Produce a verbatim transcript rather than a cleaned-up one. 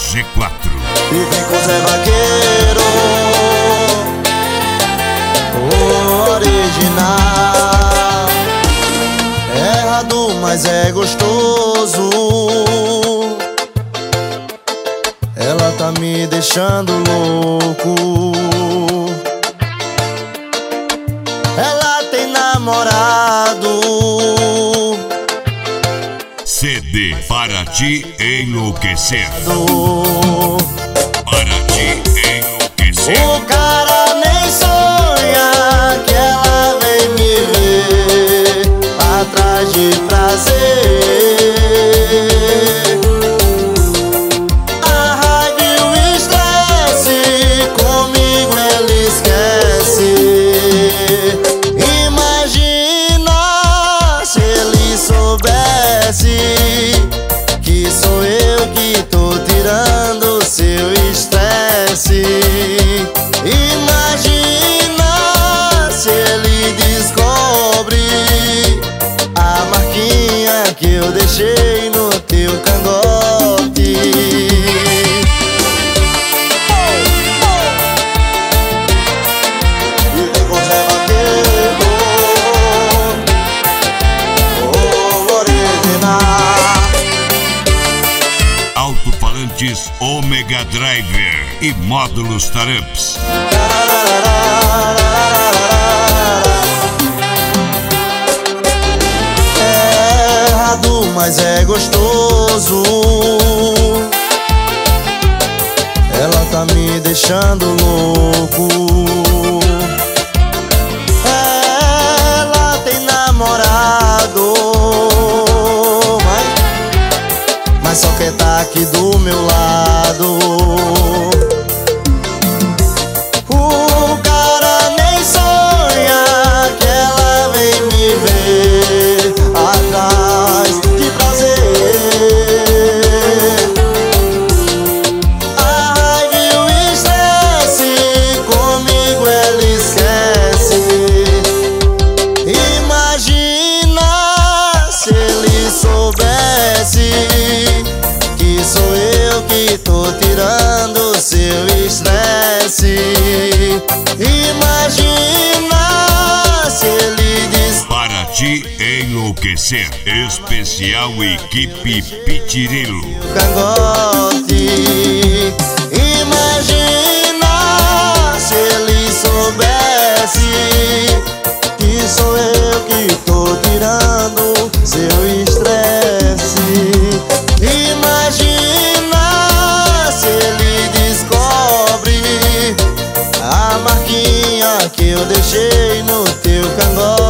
G quatro. E vem com Zé Vaqueiro, o original. É errado, mas é gostoso. Ela tá me deixando louco. Ela tem namorado. C D para te enlouquecer. Para te enlouquecer. O cara nem sonha que ela vem me ver atrás de prazer. A raiva e o estresse comigo ele esquece. Imagina se ele soubesse que sou eu que tô tirando seu estresse. Imagina se ele descobre a marquinha que eu deixei no teu cangote. E vem com Zé Vaqueiro, o original. Alto-falantes Omega Driver e módulos Taramps. É errado, mas é gostoso. Ela tá me deixando louco. Ela tem namorado, mas, mas só quer tá aqui do meu lado. O cara nem sonha que ela vem me ver atrás de prazer. A raiva e o estresse comigo ele esquece. Imagina se ele soubesse que sou eu que tô tirando seu estresse. Imagina se ele diz Para te enlouquecer. Especial equipe Pitirilo. cangote. Imagina se ele soubesse que sou eu que tô tirando seu estresse. Imagina se ele descobre a marquinha que eu deixei no teu cangote.